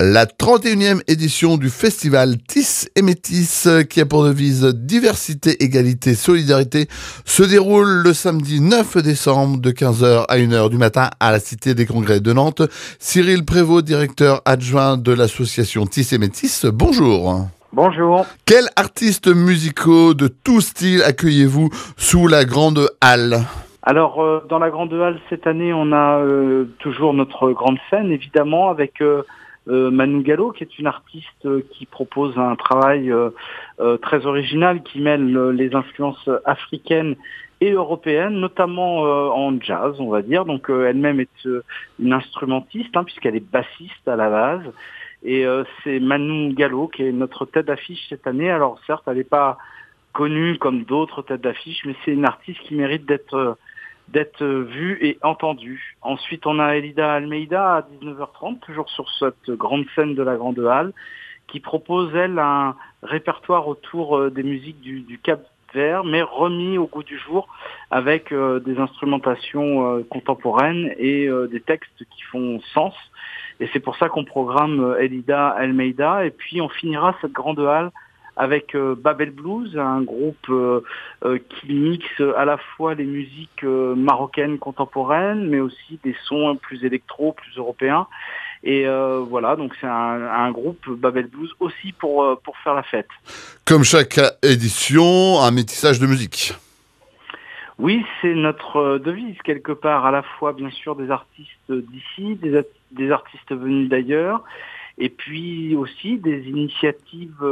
La 31e édition du festival Tis et Métis, qui a pour devise diversité, égalité, solidarité, se déroule le samedi 9 décembre de 15h à 1h du matin à la Cité des Congrès de Nantes. Cyril Prévost, directeur adjoint de l'association Tis et Métis, bonjour. Bonjour. Quels artistes musicaux de tout style accueillez-vous sous la grande halle ? Alors, dans la Grande Halle, cette année, on a toujours notre grande scène, évidemment, avec Manu Gallo, qui est une artiste qui propose un travail très original, qui mêle les influences africaines et européennes, notamment en jazz, on va dire. Donc, elle-même est une instrumentiste, puisqu'elle est bassiste à la base. Et c'est Manu Gallo qui est notre tête d'affiche cette année. Alors, certes, elle n'est pas connue comme d'autres têtes d'affiche, mais c'est une artiste qui mérite d'être vue et entendue. Ensuite, on a Elida Almeida à 19h30, toujours sur cette grande scène de la Grande Halle, qui propose, elle, un répertoire autour des musiques du Cap-Vert, mais remis au goût du jour avec des instrumentations contemporaines et des textes qui font sens. Et c'est pour ça qu'on programme Elida Almeida. Et puis, on finira cette Grande Halle avec Babel Blues, un groupe qui mixe à la fois les musiques marocaines contemporaines, mais aussi des sons plus électro, plus européens. Et voilà, donc c'est un groupe Babel Blues aussi pour faire la fête. Comme chaque édition, un métissage de musique. Oui, c'est notre devise quelque part, à la fois bien sûr des artistes d'ici, des artistes venus d'ailleurs, et puis aussi des initiatives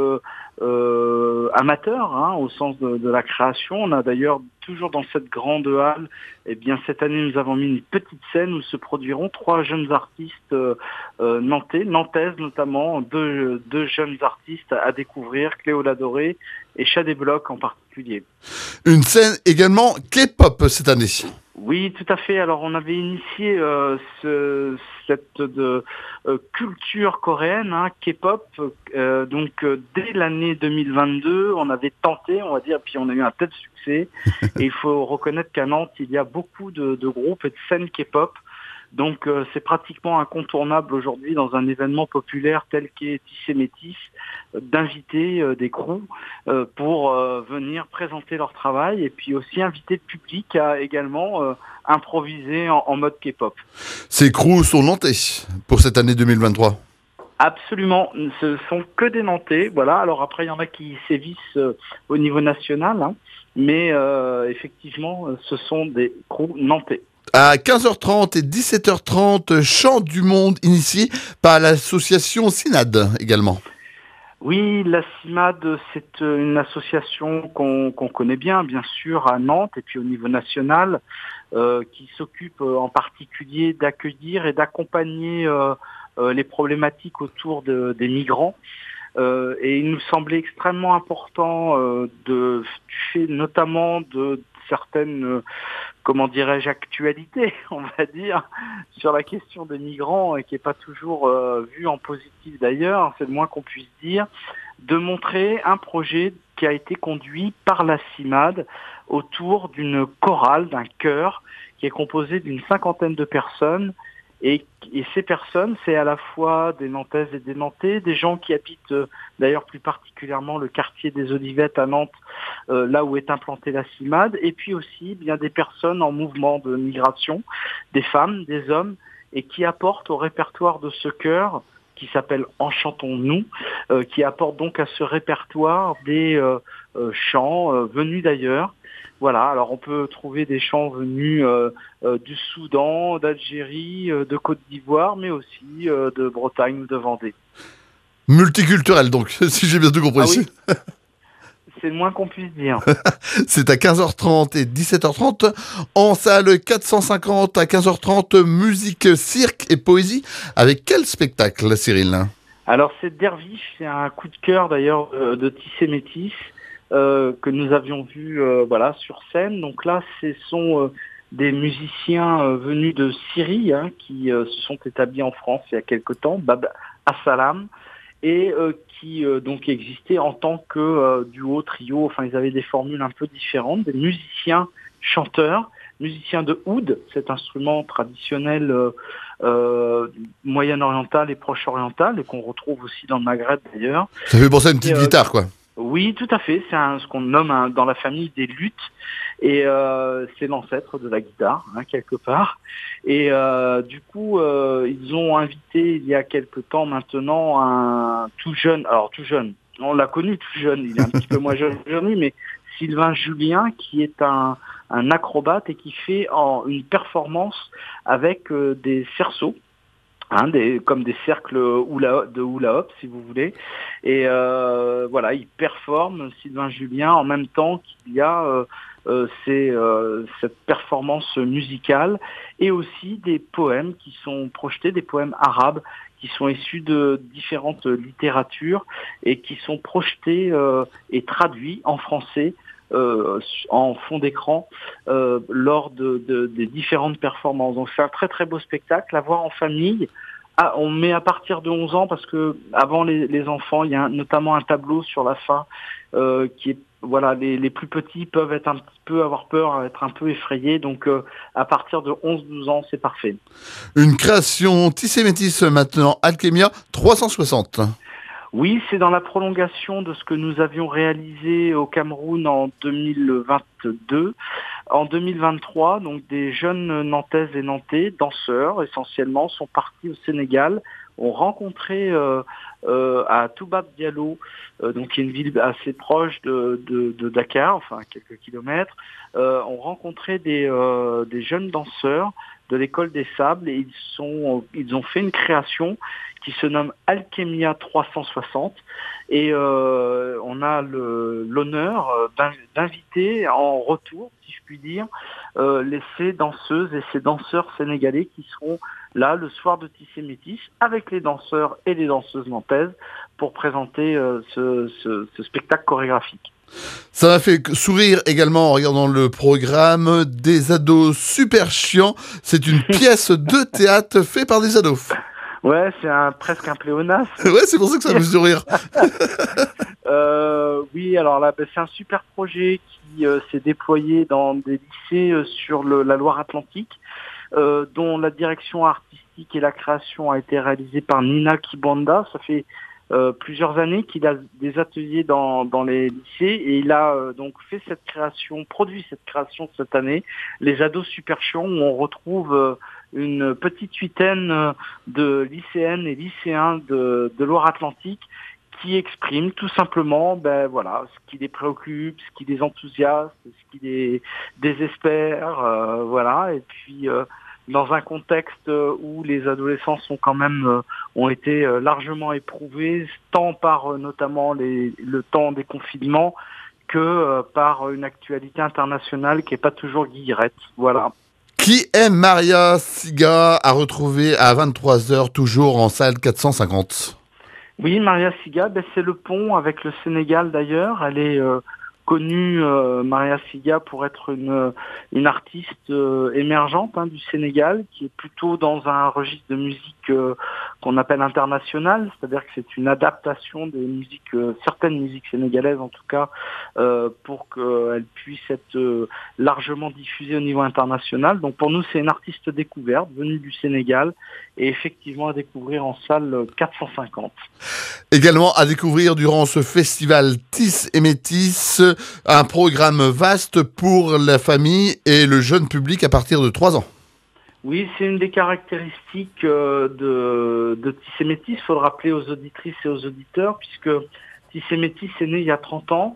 amateurs, au sens de la création. On a d'ailleurs toujours dans cette grande halle, cette année nous avons mis une petite scène où se produiront 3 jeunes artistes nantaises notamment, deux jeunes artistes à découvrir, Cléo Ladoré et Chad et Bloc en particulier. Une scène également K-pop cette année. Oui, tout à fait. Alors, on avait initié cette culture coréenne, K-pop. Dès l'année 2022, on avait tenté, on va dire, puis on a eu un tel succès. Et il faut reconnaître qu'à Nantes, il y a beaucoup de groupes et de scènes K-pop. Donc, c'est pratiquement incontournable aujourd'hui dans un événement populaire tel qu'est Tis et Métis d'inviter des crews pour venir présenter leur travail et puis aussi inviter le public à également improviser en mode K-pop. Ces crews sont nantais pour cette année 2023. Absolument, ce sont que des Nantais. Voilà. Alors après, il y en a qui sévissent au niveau national, mais effectivement, ce sont des crews nantais. À 15h30 et 17h30, Chant du Monde initié par l'association CIMAD également. Oui, la CIMAD, c'est une association qu'on connaît bien sûr, à Nantes et puis au niveau national, qui s'occupe en particulier d'accueillir et d'accompagner les problématiques autour des migrants. Et il nous semblait extrêmement important du fait notamment de certaines, actualités, on va dire, sur la question des migrants et qui n'est pas toujours vue en positif d'ailleurs, c'est le moins qu'on puisse dire, de montrer un projet qui a été conduit par la CIMAD autour d'une chorale, d'un chœur, qui est composé d'une 50aine de personnes. Et ces personnes, c'est à la fois des Nantaises et des Nantais, des gens qui habitent d'ailleurs plus particulièrement le quartier des Olivettes à Nantes, là où est implantée la CIMAD, et puis aussi bien des personnes en mouvement de migration, des femmes, des hommes, et qui apportent au répertoire de ce chœur, qui s'appelle Enchantons-nous, qui apporte donc à ce répertoire des chants venus d'ailleurs. Voilà, alors on peut trouver des chants venus du Soudan, d'Algérie, de Côte d'Ivoire, mais aussi de Bretagne ou de Vendée. Multiculturel donc, si j'ai bien tout compris. Ah oui, c'est le moins qu'on puisse dire. C'est à 15h30 et 17h30 en salle 450 à 15h30, musique, cirque et poésie. Avec quel spectacle, Cyril ? Alors c'est Derviche, c'est un coup de cœur d'ailleurs de Tis et Métis. Que nous avions vu sur scène. Donc là, ce sont des musiciens venus de Syrie qui se sont établis en France il y a quelque temps, Bab Assalam, et qui donc existaient en tant que duo, trio. Enfin, ils avaient des formules un peu différentes, des musiciens chanteurs, musicien de oud, cet instrument traditionnel moyen-oriental et proche-oriental, et qu'on retrouve aussi dans le Maghreb d'ailleurs. Ça fait penser à une petite guitare, quoi. Oui, tout à fait. C'est ce qu'on nomme dans la famille des luths, et c'est l'ancêtre de la guitare, quelque part. Et du coup, ils ont invité il y a quelque temps maintenant un tout jeune, on l'a connu tout jeune, il est un petit peu moins jeune aujourd'hui, mais Sylvain Julien, qui est un acrobate et qui fait une performance avec des cerceaux. Comme des cercles de hula hop, si vous voulez. Et voilà, il performe, Sylvain Julien, en même temps qu'il y a cette performance musicale, et aussi des poèmes qui sont projetés, des poèmes arabes qui sont issus de différentes littératures et qui sont projetés et traduits en français en fond d'écran lors des différentes performances. Donc c'est un très très beau spectacle à voir en famille. On met à partir de 11 ans, parce que avant les enfants, il y a notamment un tableau sur la fin qui est, voilà, les plus petits peuvent être un petit peu avoir peur, être un peu effrayés, donc à partir de 11-12 ans, c'est parfait. Une création Tissé Métis maintenant, Alchemia 360. Oui, c'est dans la prolongation de ce que nous avions réalisé au Cameroun en 2022. En 2023, donc des jeunes Nantaises et Nantais, danseurs essentiellement, sont partis au Sénégal, ont rencontré à Toubab Diallo, donc qui est une ville assez proche de Dakar, enfin quelques kilomètres, ont rencontré des jeunes danseurs de l'école des Sables, et ils ont fait une création qui se nomme Alchemia 360, et on a l'honneur d'inviter en retour, si je puis dire, ces danseuses et ces danseurs sénégalais qui seront là le soir de Tissé Métis avec les danseurs et les danseuses nantaises pour présenter ce spectacle chorégraphique. Ça m'a fait sourire également en regardant le programme. Des ados super chiants. C'est une pièce de théâtre faite par des ados. Ouais, c'est presque un pléonasme. Ouais, c'est pour ça que ça me fait sourire. Oui, alors là, c'est un super projet qui s'est déployé dans des lycées sur la Loire-Atlantique, dont la direction artistique et la création a été réalisée par Nina Kibanda. Ça fait plusieurs années qu'il a des ateliers dans les lycées, et il a donc produit cette création cette année, les ados super chiants, où on retrouve une petite huitaine de lycéennes et lycéens de Loire-Atlantique qui expriment tout simplement ce qui les préoccupe, ce qui les enthousiasme, ce qui les désespère, voilà. Et puis dans un contexte où les adolescents ont été largement éprouvés, tant par notamment le temps des confinements que par une actualité internationale qui n'est pas toujours guillerette. Voilà. Qui est Maria Siga, à retrouver à 23h, toujours en salle 450? Oui, Maria Siga, c'est le pont avec le Sénégal d'ailleurs. Elle est connue, Maria Siga, pour être une artiste émergente du Sénégal, qui est plutôt dans un registre de musique qu'on appelle international, c'est-à-dire que c'est une adaptation des musiques, certaines musiques sénégalaises en tout cas, pour qu'elles puissent être largement diffusées au niveau international. Donc pour nous, c'est une artiste découverte, venue du Sénégal, et effectivement à découvrir en salle 450. Également à découvrir durant ce festival Tissé Métis, un programme vaste pour la famille et le jeune public à partir de 3 ans. Oui, c'est une des caractéristiques de Tissé Métis. Il faut le rappeler aux auditrices et aux auditeurs, puisque Tissé Métis est né il y a 30 ans,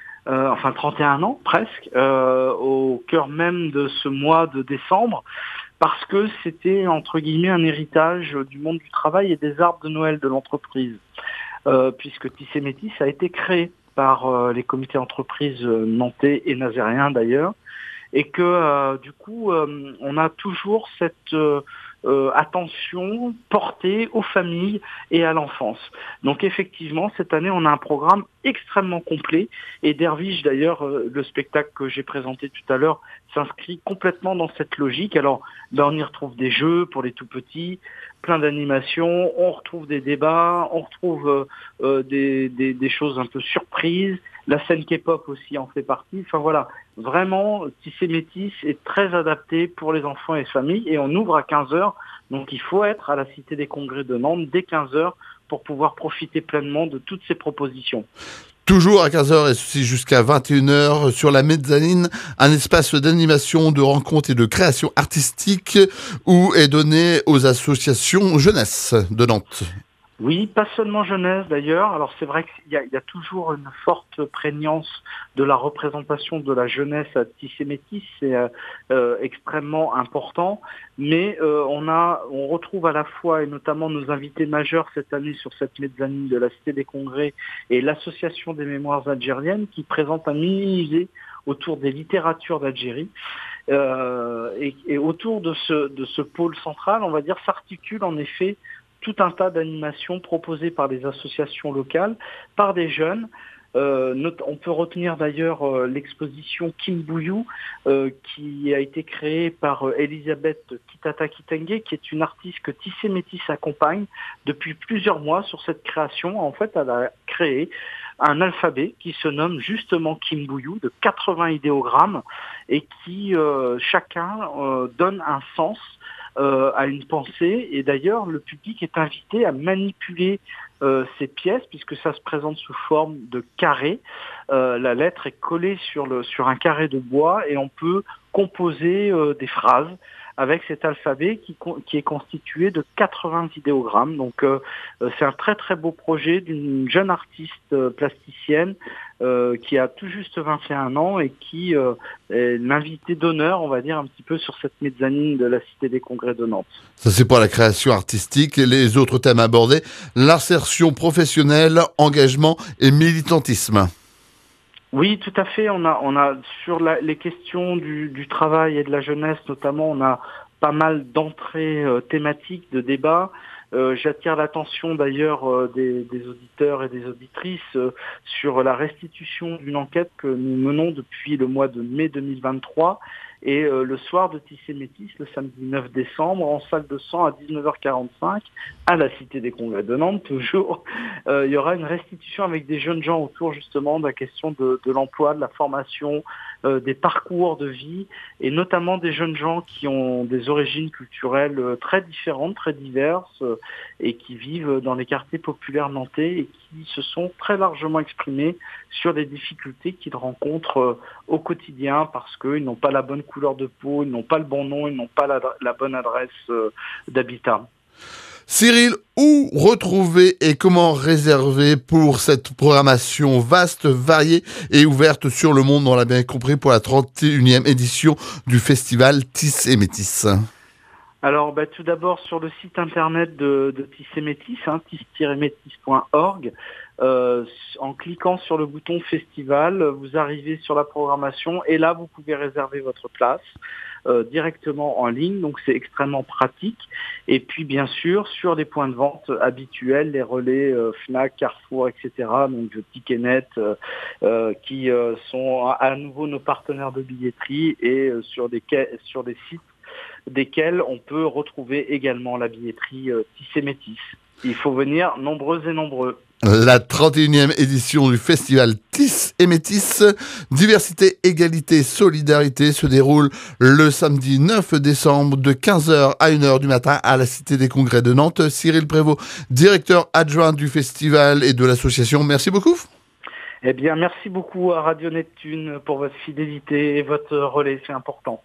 31 ans presque, au cœur même de ce mois de décembre, parce que c'était, entre guillemets, un héritage du monde du travail et des arbres de Noël de l'entreprise, puisque Tissé Métis a été créé par les comités d'entreprise nantais et nazériens d'ailleurs, et que du coup on a toujours cette attention portée aux familles et à l'enfance. Donc effectivement, cette année, on a un programme extrêmement complet, et Derviche, d'ailleurs, le spectacle que j'ai présenté tout à l'heure, s'inscrit complètement dans cette logique. Alors, on y retrouve des jeux pour les tout petits, plein d'animations, on retrouve des débats, on retrouve des choses un peu surprises. La scène K-pop aussi en fait partie. Enfin voilà, vraiment, Tissé Métis est très adapté pour les enfants et les familles et on ouvre à 15h. Donc il faut être à la Cité des Congrès de Nantes dès 15h pour pouvoir profiter pleinement de toutes ces propositions. Toujours à 15h et ceci jusqu'à 21h sur la mezzanine, un espace d'animation, de rencontres et de création artistique où est donné aux associations jeunesse de Nantes. Oui, pas seulement jeunesse d'ailleurs. Alors c'est vrai qu'il y a toujours une forte prégnance de la représentation de la jeunesse à Tissé Métis, c'est extrêmement important. Mais on retrouve à la fois, et notamment nos invités majeurs cette année sur cette mezzanine de la Cité des Congrès et l'Association des mémoires algériennes qui présente un mini-musée autour des littératures d'Algérie. Et autour de ce pôle central, on va dire, s'articule en effet tout un tas d'animations proposées par des associations locales, par des jeunes. On peut retenir d'ailleurs l'exposition Kim Bouyou qui a été créée par Elisabeth Kitata Kitenge, qui est une artiste que Tissé Métis accompagne depuis plusieurs mois sur cette création. En fait, elle a créé un alphabet qui se nomme justement Kim Bouyou de 80 idéogrammes et qui chacun donne un sens à une pensée, et d'ailleurs le public est invité à manipuler ces pièces puisque ça se présente sous forme de carré. La lettre est collée sur un carré de bois et on peut composer des phrases avec cet alphabet qui est constitué de 80 idéogrammes. Donc c'est un très très beau projet d'une jeune artiste plasticienne qui a tout juste 21 ans et qui est l'invité d'honneur, on va dire, un petit peu sur cette mezzanine de la Cité des Congrès de Nantes. Ça c'est pour la création artistique et les autres thèmes abordés, l'insertion professionnelle, engagement et militantisme. Oui, tout à fait. On a sur les questions du travail et de la jeunesse notamment, on a pas mal d'entrées thématiques de débat. J'attire l'attention d'ailleurs des auditeurs et des auditrices sur la restitution d'une enquête que nous menons depuis le mois de mai 2023 et le soir de Tissé Métis, le samedi 9 décembre, en salle de 100 à 19h45 à la Cité des Congrès de Nantes, toujours, il y aura une restitution avec des jeunes gens autour justement de la question de l'emploi, de la formation, des parcours de vie et notamment des jeunes gens qui ont des origines culturelles très différentes, très diverses et qui vivent dans les quartiers populaires nantais et qui se sont très largement exprimés sur les difficultés qu'ils rencontrent au quotidien parce qu'ils n'ont pas la bonne couleur de peau, ils n'ont pas le bon nom, ils n'ont pas la bonne adresse d'habitat. Cyril, où retrouver et comment réserver pour cette programmation vaste, variée et ouverte sur le monde, on l'a bien compris, pour la 31e édition du festival Tissé Métis? Alors, tout d'abord sur le site internet de Tissé Métis, tis-métis.org, en cliquant sur le bouton festival, vous arrivez sur la programmation et là vous pouvez réserver votre place directement en ligne, donc c'est extrêmement pratique. Et puis bien sûr sur les points de vente habituels, les relais Fnac, Carrefour, etc. Donc Ticketnet qui sont à nouveau nos partenaires de billetterie et sur des sites desquels on peut retrouver également la billetterie Tissé Métis. Il faut venir nombreux et nombreux. La 31e édition du festival Tissé Métis, diversité, égalité, solidarité se déroule le samedi 9 décembre de 15h à 1h du matin à la Cité des Congrès de Nantes. Cyril Prévost, directeur adjoint du festival et de l'association, merci beaucoup. Eh bien, merci beaucoup à Radio Neptune pour votre fidélité et votre relais, c'est important.